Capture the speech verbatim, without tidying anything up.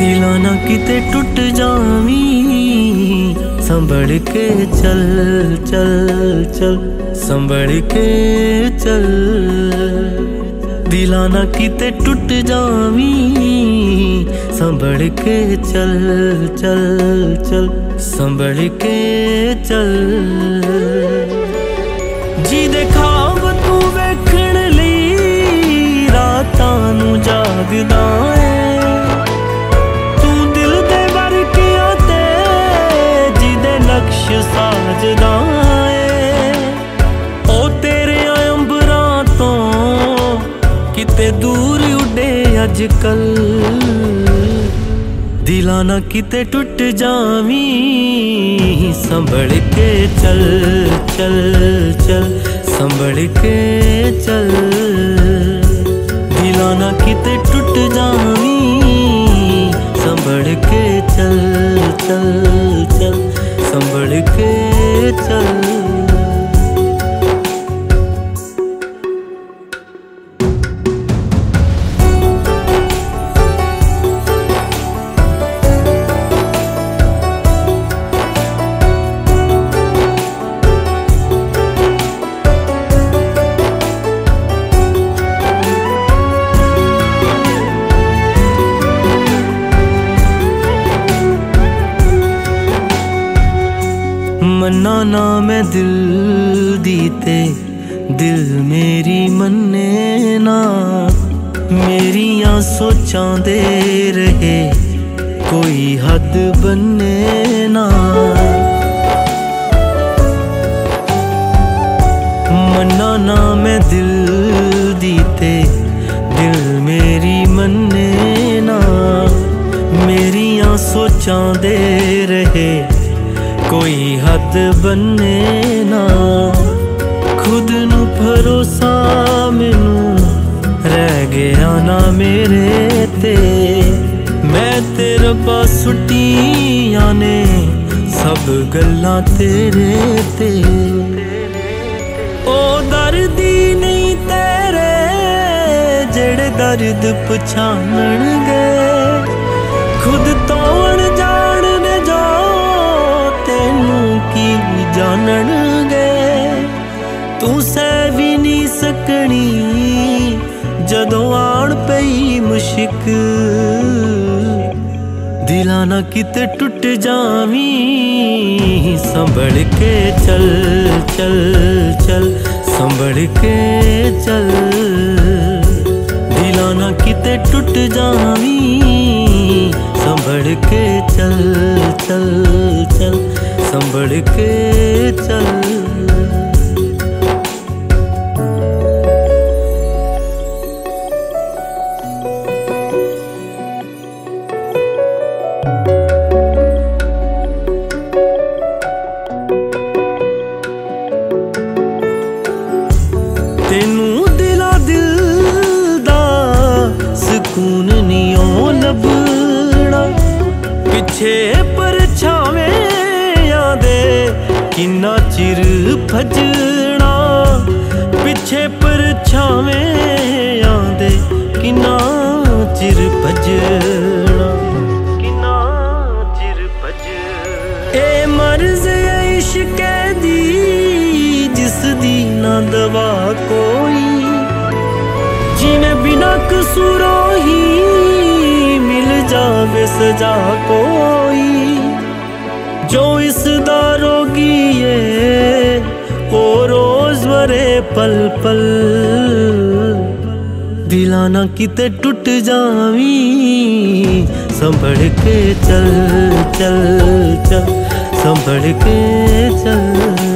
दिला ना किते टुट जावी, संभल के चल चल चल, संभल के चल। दिला ना किते टुट जावी, संभल के चल चल चल, संभल के चल। जी दे ख्वाब तू वेखण लई रातां नूं जागदा है, तू दिल दे वरकियां ते जिदे नक्श साजदा है। ओ तेरे अंबरां तों किते दूर उडे अजकल, दिला ना किते टुट जावी, संभल के चल चल चल, संभल के चल। दिला ना किते टुट जावी, संभल के चल चल चल, संभल के चल। मन्ना ना मैं दिल दीते, दिल मेरी मन्ने ना, मेरियां सोचां दे रहे कोई हद बन्ने ना। मन्ना ना मैं दिल दीते, दिल मेरी मन्ने ना, मेरियां सोचां दे रहे कोई हद बन्ने ना। खुद नू भरोसा मैनू रह गया ना मेरे ते, मैं ते रब्बा सुटियां ने सब गल्लां तेरे ते। ओ दर्दी नहीं तेरे जेड़े दर्द पछाणनगे, खुद तोड़ जाणने जो तेनू की जानणगे। तू सह भी नहीं सकनी जदों आण पई मुश्क, दिला ना किते टुट जावी, संभल के चल चल चल, संभल के चल। दिला ना किते टुट जावी, संभल के चल चल चल, संभल के चल। तेनू दिला दिल दा सुकून नहीं ओ लभना, पिछे परछावें आंदे किन्ना चिर भजना। पिछे परछावें आंदे किन्ना चिर भजना, किन्ना चिर भजना। ए मर्ज़ इश्क दी जिस दी ना दवा कोई, जिन्हें बिना कसूरों ही मिल जावे सजा कोई। जो इस दा रोगी है ओ रोज मरे पल पल, दिला ना किते टुट जावी, संभल के चल चल चल, संभल के चल।